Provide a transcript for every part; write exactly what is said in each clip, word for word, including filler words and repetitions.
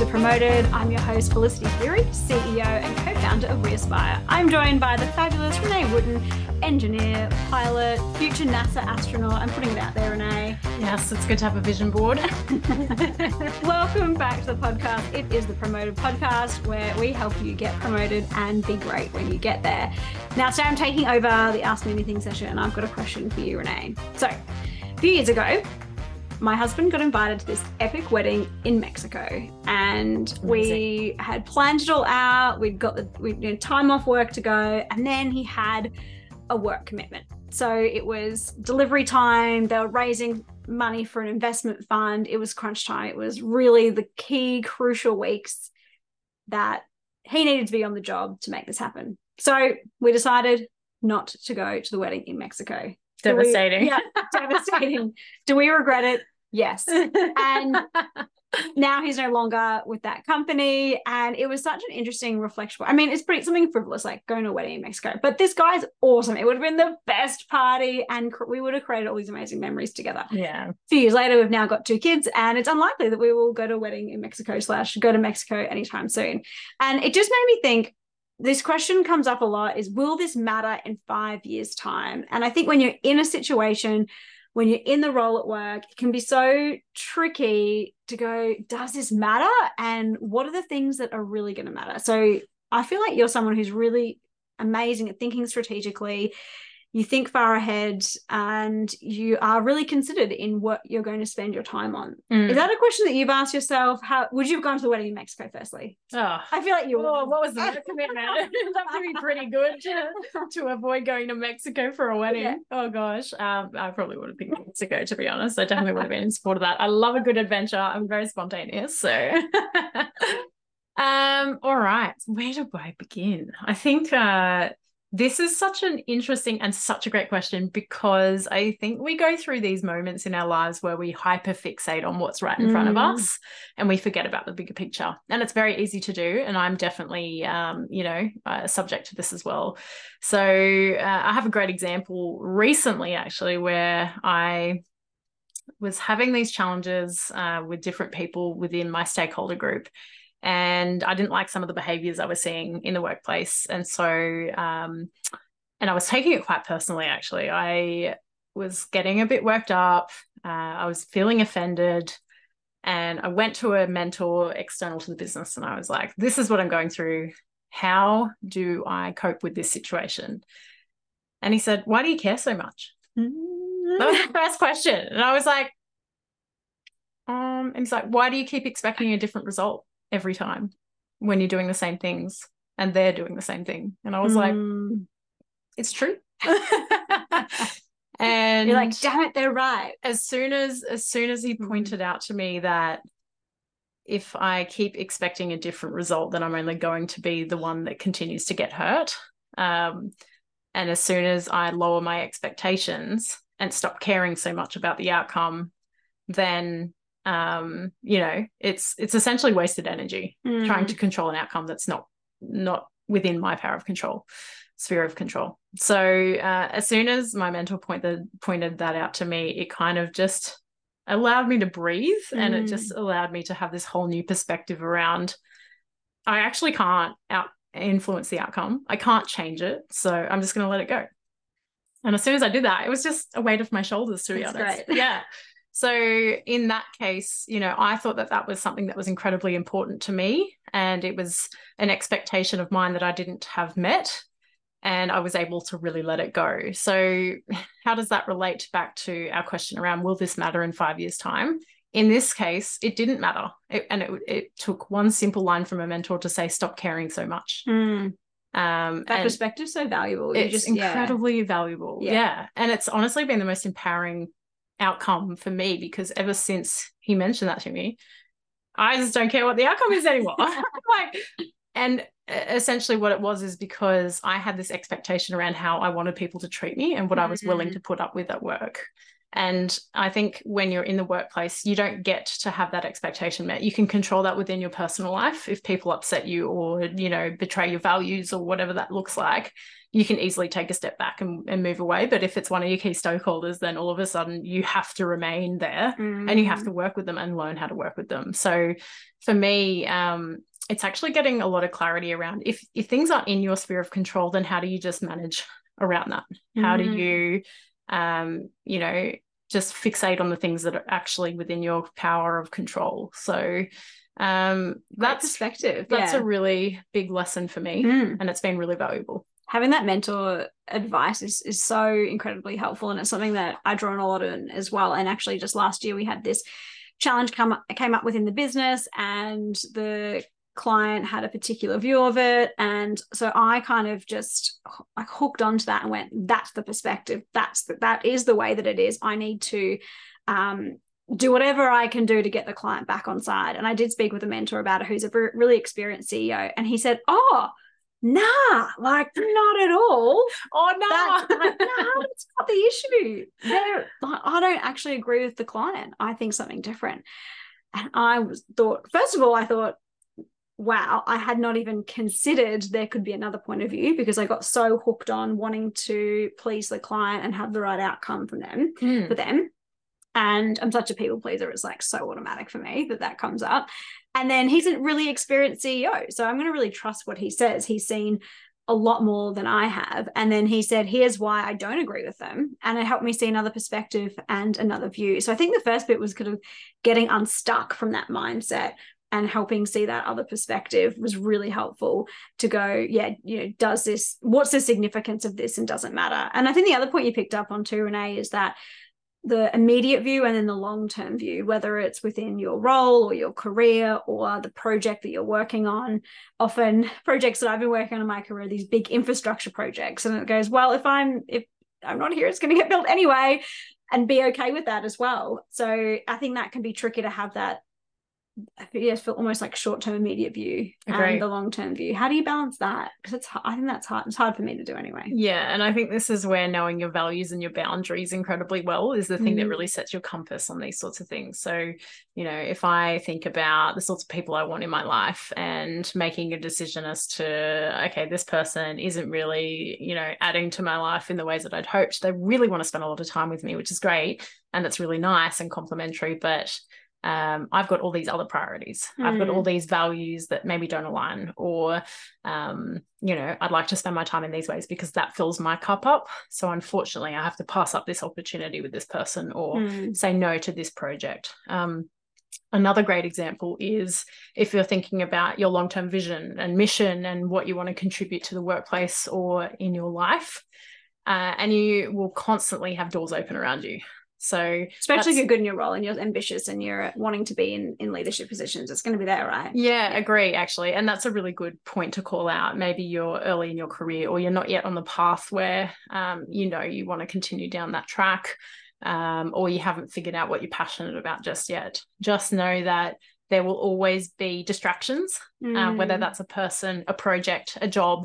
to Promoted. I'm your host, Felicity Fury, C E O and co-founder of We Aspire. I'm joined by the fabulous Renee Wooten, engineer, pilot, future NASA astronaut. I'm putting it out there, Renee. Yes, it's good to have a vision board. Welcome back to the podcast. It is the Promoted podcast where we help you get promoted and be great when you get there. Now, today I'm taking over the Ask Me Anything session and I've got a question for you, Renee. So, a few years ago, my husband got invited to this epic wedding in Mexico, and Amazing. we had planned it all out. We'd got the we'd, you know, time off work to go, and then he had a work commitment. So it was delivery time. They were raising money for an investment fund. It was crunch time. It was really the key crucial weeks that he needed to be on the job to make this happen. So we decided not to go to the wedding in Mexico. Devastating. We, yeah, devastating. Do we regret it? Yes. And now he's no longer with that company. And it was such an interesting reflection. I mean, it's pretty something frivolous, like going to a wedding in Mexico. But this guy's awesome. It would have been the best party. And we would have created all these amazing memories together. Yeah. A few years later, we've now got two kids. And it's unlikely that we will go to a wedding in Mexico slash go to Mexico anytime soon. And it just made me think, this question comes up a lot, is will this matter in five years' time? And I think when you're in a situation, when you're in the role at work, it can be so tricky to go, does this matter? And what are the things that are really going to matter? So I feel like you're someone who's really amazing at thinking strategically. You think far ahead and you are really considered in what you're going to spend your time on. Mm. Is that a question that you've asked yourself? How would you have gone to the wedding in Mexico firstly? Oh, I feel like you oh, would. What was the commitment? It'd have to be pretty good to, to avoid going to Mexico for a wedding. Yeah. Oh gosh. Um, I probably would have picked Mexico, to be honest. I definitely would have been in support of that. I love a good adventure. I'm very spontaneous. So um, all right. Where do I begin? I think uh this is such an interesting and such a great question, because I think we go through these moments in our lives where we hyperfixate on what's right in mm. front of us and we forget about the bigger picture. And it's very easy to do. And I'm definitely, um, you know, uh, subject to this as well. So uh, I have a great example recently, actually, where I was having these challenges uh, with different people within my stakeholder group. And I didn't like some of the behaviors I was seeing in the workplace. And so, um, and I was taking it quite personally, actually. I was getting a bit worked up. Uh, I was feeling offended. And I went to a mentor external to the business and I was like, this is what I'm going through. How do I cope with this situation? And he said, why do you care so much? Mm-hmm. That was the first question. And I was like, um, and he's like, why do you keep expecting a different result every time when you're doing the same things and they're doing the same thing? And I was mm. like, it's true. And you're like, damn it, they're right. As soon as as soon as he pointed out to me that if I keep expecting a different result, then I'm only going to be the one that continues to get hurt. Um, and as soon as I lower my expectations and stop caring so much about the outcome, then um you know it's it's essentially wasted energy mm. trying to control an outcome that's not not within my power of control, sphere of control. So uh, as soon as my mentor pointed pointed that out to me, it kind of just allowed me to breathe mm. and it just allowed me to have this whole new perspective around, I actually can't out influence the outcome, I can't change it, so I'm just going to let it go. And as soon as I did that, it was just a weight off my shoulders, to be That's honest. Great. Yeah. So in that case, you know, I thought that that was something that was incredibly important to me, and it was an expectation of mine that I didn't have met, and I was able to really let it go. So how does that relate back to our question around, will this matter in five years' time? In this case, it didn't matter. It, and it, it took one simple line from a mentor to say, stop caring so much. Mm. Um, that perspective is so valuable. You it's just, incredibly yeah. valuable. Yeah. yeah. And it's honestly been the most empowering outcome for me, because ever since he mentioned that to me, I just don't care what the outcome is anymore. Like, and essentially what it was is because I had this expectation around how I wanted people to treat me and what mm-hmm. I was willing to put up with at work. And I think when you're in the workplace, you don't get to have that expectation met. You can control that within your personal life. If people upset you or, you know, betray your values or whatever that looks like, you can easily take a step back and, and move away. But if it's one of your key stakeholders, then all of a sudden you have to remain there mm. and you have to work with them and learn how to work with them. So for me, um, it's actually getting a lot of clarity around if, if things aren't in your sphere of control, then how do you just manage around that? Mm. How do you... Um, you know, just fixate on the things that are actually within your power of control. So um, that's perspective. That's yeah. a really big lesson for me, mm. and it's been really valuable. Having that mentor advice is, is so incredibly helpful, and it's something that I draw on a lot in as well. And actually just last year we had this challenge come up, came up within the business, and the client had a particular view of it, and so I kind of just like hooked onto that and went, that's the perspective, that's the, that is the way that it is. I need to um do whatever I can do to get the client back on side. And I did speak with a mentor about it who's a really experienced C E O, and he said, oh nah, like not at all. Oh no, that's, like, no, it's not the issue. They're, like, I don't actually agree with the client. I think something different. And I was thought, first of all, I thought, wow, I had not even considered there could be another point of view, because I got so hooked on wanting to please the client and have the right outcome from them mm. for them. And I'm such a people pleaser. It's like so automatic for me that that comes up. And then he's a really experienced C E O, so I'm going to really trust what he says. He's seen a lot more than I have. And then he said, here's why I don't agree with them. And it helped me see another perspective and another view. So I think the first bit was kind of getting unstuck from that mindset and helping see that other perspective was really helpful to go, yeah, you know, does this, what's the significance of this, and does it matter? And I think the other point you picked up on too, Renee, is that the immediate view and then the long-term view, whether it's within your role or your career or the project that you're working on. Often projects that I've been working on in my career, these big infrastructure projects, and it goes, well, if I'm, if I'm not here, it's going to get built anyway, and be okay with that as well. So I think that can be tricky to have that, yes, for almost like short-term immediate view Agreed. And the long-term view. How do you balance that? Because it's, I think that's hard. It's hard for me to do anyway. Yeah, and I think this is where knowing your values and your boundaries incredibly well is the thing mm. that really sets your compass on these sorts of things. So, you know, if I think about the sorts of people I want in my life and making a decision as to, okay, this person isn't really, you know, adding to my life in the ways that I'd hoped. They really want to spend a lot of time with me, which is great, and it's really nice and complimentary, but Um, I've got all these other priorities. Mm. I've got all these values that maybe don't align, or, um, you know, I'd like to spend my time in these ways because that fills my cup up. So unfortunately, I have to pass up this opportunity with this person, or mm. say no to this project. Um, another great example is if you're thinking about your long-term vision and mission and what you want to contribute to the workplace or in your life, uh, and you will constantly have doors open around you. So especially if you're good in your role and you're ambitious and you're wanting to be in, in leadership positions, it's going to be there, right? Yeah, yeah, agree, actually. And that's a really good point to call out. Maybe you're early in your career, or you're not yet on the path where, um, you know, you want to continue down that track, um, or you haven't figured out what you're passionate about just yet. Just know that there will always be distractions, mm. uh, whether that's a person, a project, a job.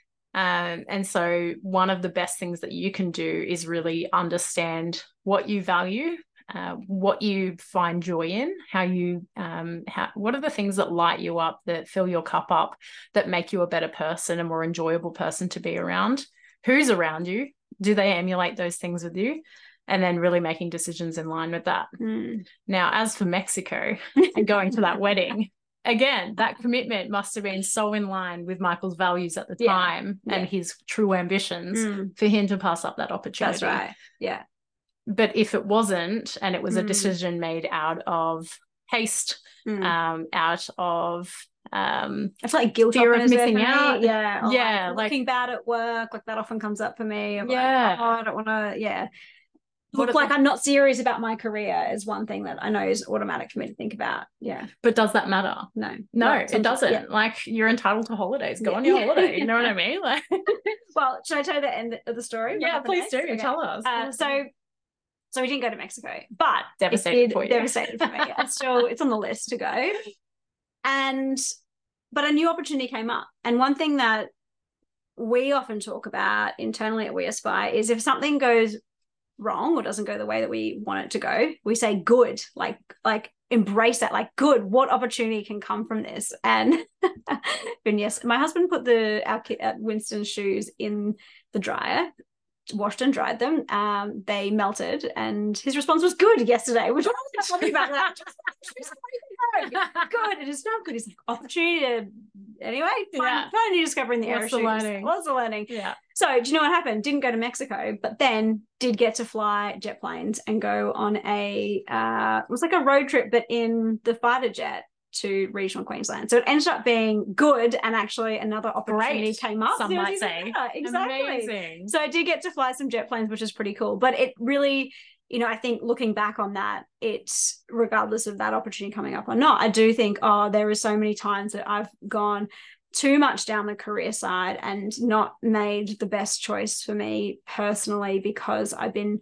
Um, and so one of the best things that you can do is really understand what you value, uh, what you find joy in, how you, um, how, what are the things that light you up, that fill your cup up, that make you a better person, a more enjoyable person to be around. Who's around you? Do they emulate those things with you? And then really making decisions in line with that. Mm. Now, as for Mexico and going to that wedding, again, that commitment must have been so in line with Michael's values at the yeah. time and yeah. his true ambitions mm. for him to pass up that opportunity. That's right. Yeah. But if it wasn't, and it was mm. a decision made out of haste, mm. um, out of um, it's like guilt, fear of missing out. Yeah. Or yeah. Like like looking bad at work, like that often comes up for me. I'm yeah. Like, oh, I don't want to, yeah. Look like the... I'm not serious about my career is one thing that I know is automatic for me to think about. Yeah. But does that matter? No. No, no it doesn't. Yeah. Like, you're entitled to holidays. Go yeah. on your yeah. holiday. You know what I mean? Like, well, should I tell you the end of the story? Yeah, please next? do. Okay. Tell us. Uh, so so we didn't go to Mexico, but devastated for you. Devastated for me. It's still it's on the list to go. And but a new opportunity came up. And one thing that we often talk about internally at We Aspire is if something goes wrong or doesn't go the way that we want it to go, we say good, like like embrace that, like good, what opportunity can come from this? And and yes, my husband put the our kid at Winston's shoes in the dryer, washed and dried them. Um, they melted, and his response was good yesterday, which I was talking about that. Good, it is not good. He's like, opportunity to anyway, fun, yeah. fun new discovery in the What's air the shoes. learning? What's the learning? Yeah. So do you know what happened? Didn't go to Mexico, but then did get to fly jet planes and go on a uh it was like a road trip, but in the fighter jet to regional Queensland. So it ended up being good, and actually another opportunity Great. came up. Some So might say. better. Exactly. Amazing. So I did get to fly some jet planes, which is pretty cool. But it really, you know, I think looking back on that, it's regardless of that opportunity coming up or not, I do think, oh, there are so many times that I've gone too much down the career side and not made the best choice for me personally, because I've been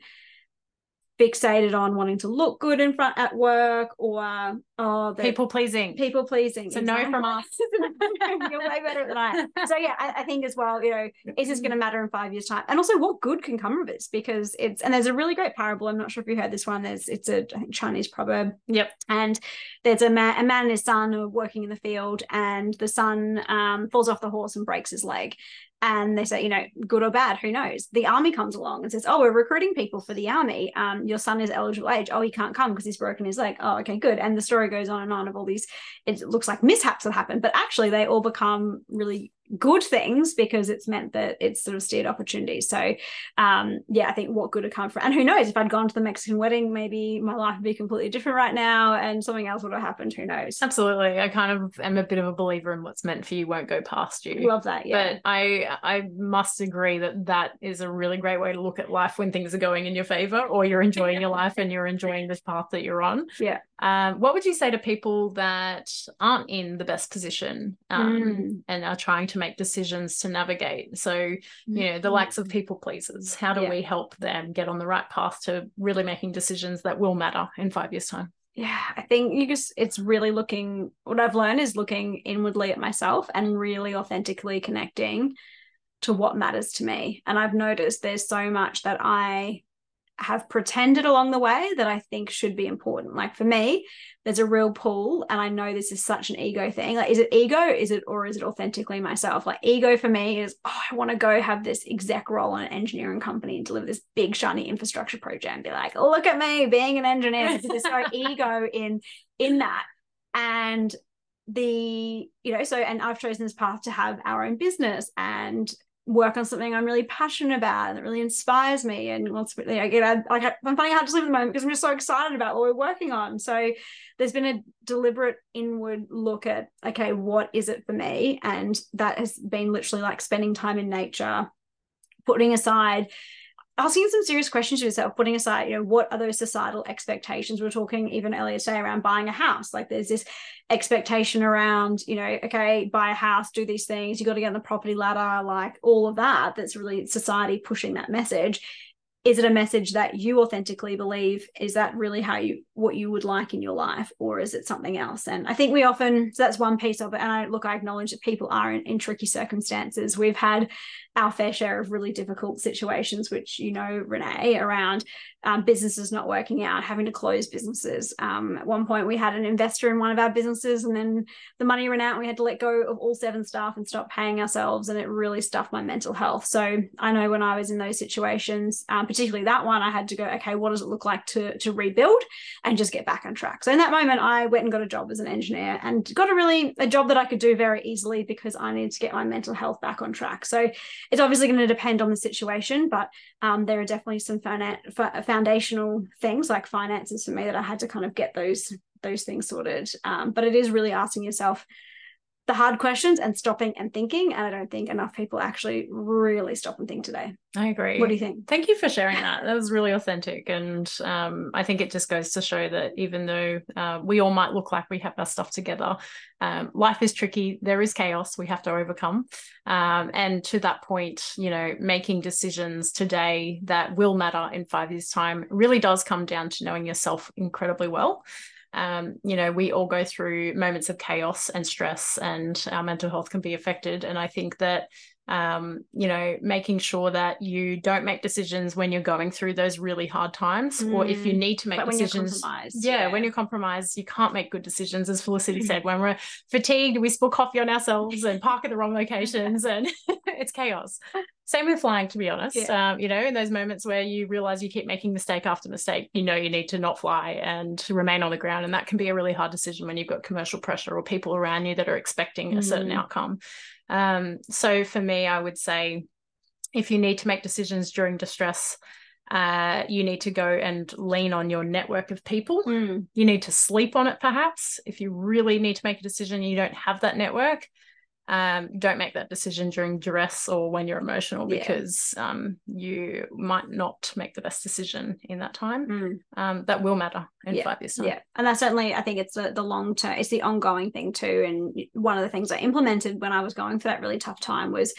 fixated on wanting to look good in front at work, or oh, people pleasing. People pleasing. So exactly. no from us. You're way better than I. So yeah, I, I think as well, you know, is this going to matter in five years' time? And also, what good can come of this? Because it's, and there's a really great parable. I'm not sure if you heard this one. There's, it's a I think Chinese proverb. Yep. And there's a man, a man and his son are working in the field, and the son um, falls off the horse and breaks his leg. And they say, you know, good or bad, who knows? The army comes along and says, oh, we're recruiting people for the army. Um, your son is eligible age. Oh, he can't come because he's broken his leg. Oh, okay, good. And the story goes on and on of all these, it looks like mishaps that happen, but actually they all become really good things because it's meant that it's sort of steered opportunities. So um yeah, I think what good would come from, and who knows, if I'd gone to the Mexican wedding, maybe my life would be completely different right now and something else would have happened. Who knows? Absolutely. I kind of am a bit of a believer in what's meant for you won't go past you. Love that. Yeah. But I I must agree that that is a really great way to look at life when things are going in your favor, or you're enjoying your life and you're enjoying this path that you're on. Yeah. Um, what would you say to people that aren't in the best position um, mm. and are trying to make decisions to navigate? So, you know, the likes of people pleasers, how do yeah. we help them get on the right path to really making decisions that will matter in five years' time? Yeah, I think you just, it's really looking, what I've learned is looking inwardly at myself and really authentically connecting to what matters to me. And I've noticed there's so much that I have pretended along the way that I think should be important. Like for me, there's a real pull, and I know this is such an ego thing. Like, is it ego? Is it, or is it authentically myself? Like ego for me is, oh, I want to go have this exec role in an engineering company and deliver this big shiny infrastructure project and be like, oh, look at me being an engineer. There's no ego in, in that. And the, you know, so, and I've chosen this path to have our own business and work on something I'm really passionate about and that really inspires me. And ultimately, I get, I, like, I'm finding it hard to sleep at the moment because I'm just so excited about what we're working on. So there's been a deliberate inward look at, okay, what is it for me? And that has been literally like spending time in nature, putting aside, asking some serious questions to yourself, putting aside, you know, what are those societal expectations? We were talking even earlier today around buying a house. Like there's this expectation around, you know, okay, buy a house, do these things, you got to get on the property ladder, like all of that. That's really society pushing that message. Is it a message that you authentically believe? Is that really how you, what you would like in your life? Or is it something else? And I think we often, so that's one piece of it. And I look, I acknowledge that people are in, in tricky circumstances. We've had our fair share of really difficult situations, which, you know, Renee, around um, businesses not working out, having to close businesses. Um, at one point we had an investor in one of our businesses, and then the money ran out and we had to let go of all seven staff and stop paying ourselves. And it really stuffed my mental health. So I know when I was in those situations, um, particularly that one, I had to go, okay, what does it look like to, to rebuild and just get back on track? So in that moment, I went and got a job as an engineer and got a really, a job that I could do very easily because I needed to get my mental health back on track. So it's obviously going to depend on the situation, but um, there are definitely some finan- foundational things like finances for me that I had to kind of get those, those things sorted. Um, but it is really asking yourself the hard questions and stopping and thinking. And I don't think enough people actually really stop and think today. I agree. What do you think? Thank you for sharing that. That was really authentic. And um, I think it just goes to show that even though uh, we all might look like we have our stuff together, um, life is tricky. There is chaos we have to overcome. Um, and to that point, you know, making decisions today that will matter in five years' time really does come down to knowing yourself incredibly well. Um, you know, we all go through moments of chaos and stress, and our mental health can be affected. And I think that um, you know, making sure that you don't make decisions when you're going through those really hard times, mm. or if you need to make but decisions. When you're yeah, yeah, when you're compromised, you can't make good decisions. As Felicity said, when we're fatigued, we spill coffee on ourselves and park at the wrong locations, and it's chaos. Same with flying, to be honest. Yeah. Um, you know, in those moments where you realize you keep making mistake after mistake, you know, you need to not fly and to remain on the ground. And that can be a really hard decision when you've got commercial pressure or people around you that are expecting mm. a certain outcome. Um, so for me, I would say if you need to make decisions during distress, uh, you need to go and lean on your network of people. Mm. You need to sleep on it, perhaps. If you really need to make a decision and you don't have that network, um, don't make that decision during duress or when you're emotional, because yeah. um, you might not make the best decision in that time. Mm. Um, that will matter in yeah. five years' time. Yeah, and that's certainly, I think it's the, the long term, it's the ongoing thing too. And one of the things I implemented when I was going through that really tough time was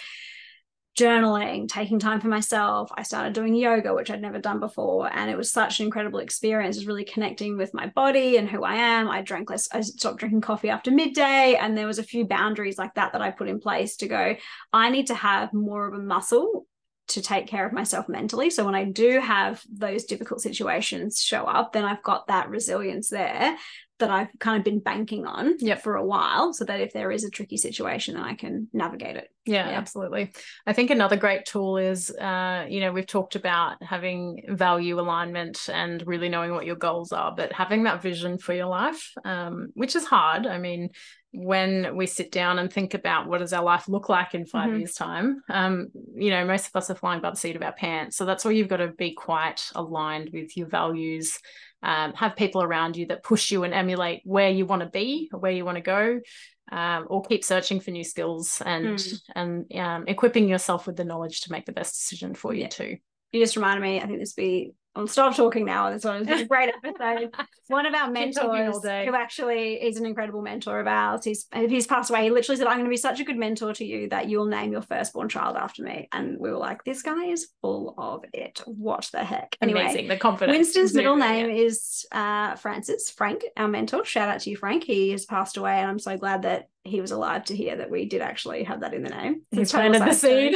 journaling, taking time for myself. I started doing yoga, which I'd never done before, and it was such an incredible experience. It was really connecting with my body and who I am. I drank less, I stopped drinking coffee after midday, and there was a few boundaries like that that I put in place to go, I need to have more of a muscle to take care of myself mentally. So when I do have those difficult situations show up, then I've got that resilience there that I've kind of been banking on yep. for a while, so that if there is a tricky situation, then I can navigate it. Yeah, yeah, absolutely. I think another great tool is, uh, you know, we've talked about having value alignment and really knowing what your goals are, but having that vision for your life, um, which is hard. I mean, when we sit down and think about what does our life look like in five mm-hmm. years' time, um, you know, most of us are flying by the seat of our pants. So that's where you've got to be quite aligned with your values. Um, have people around you that push you and emulate where you want to be or where you want to go, um, or keep searching for new skills and mm. and um, equipping yourself with the knowledge to make the best decision for yeah. you too. You just reminded me, I think this would be, I'll stop talking now. This one is a great episode. One of our mentors, who actually is an incredible mentor of ours, he's, he's passed away. He literally said, I'm going to be such a good mentor to you that you'll name your firstborn child after me. And we were like, this guy is full of it. What the heck? Anyway, amazing, the confidence. Winston's middle name yeah. is uh, Francis, Frank, our mentor. Shout out to you, Frank. He has passed away, and I'm so glad that he was alive to hear that we did actually have that in the name. He planted the seed.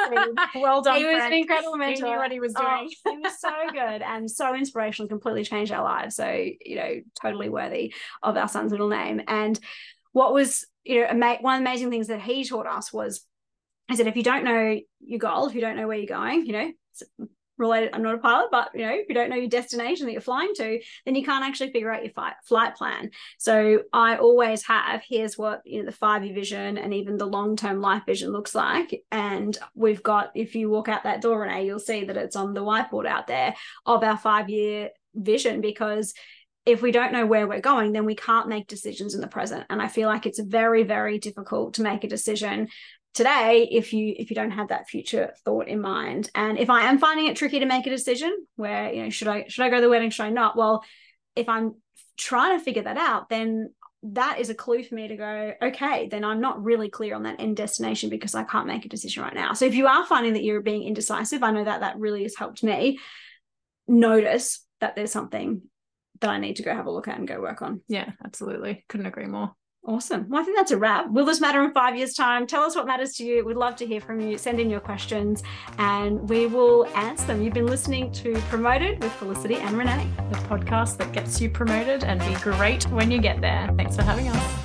Well done, He was Frank. an incredible mentor. He knew what he was doing. Oh, he was so good and so inspirational, completely changed our lives. So, you know, totally worthy of our son's middle name. And what was, you know, ama- one of the amazing things that he taught us was, I said, if you don't know your goal, if you don't know where you're going, you know, related, I'm not a pilot, but you know, if you don't know your destination that you're flying to, then you can't actually figure out your flight flight plan. So I always have, here's what, you know, the five-year vision and even the long-term life vision looks like. And we've got, if you walk out that door, Renee, you'll see that it's on the whiteboard out there of our five-year vision, because if we don't know where we're going, then we can't make decisions in the present. And I feel like it's very, very difficult to make a decision today if you if you don't have that future thought in mind. And if I am finding it tricky to make a decision where, you know, should I should I go to the wedding, should I not? Well, if I'm trying to figure that out, then that is a clue for me to go, okay, then I'm not really clear on that end destination because I can't make a decision right now. So if you are finding that you're being indecisive, I know that that really has helped me notice that there's something that I need to go have a look at and go work on. Yeah, absolutely. Couldn't agree more. Awesome. Well, I think that's a wrap. Will this matter in five years' time? Tell us what matters to you. We'd love to hear from you. Send in your questions and we will answer them. You've been listening to Promoted with Felicity and Renee, the podcast that gets you promoted and be great when you get there. Thanks for having us.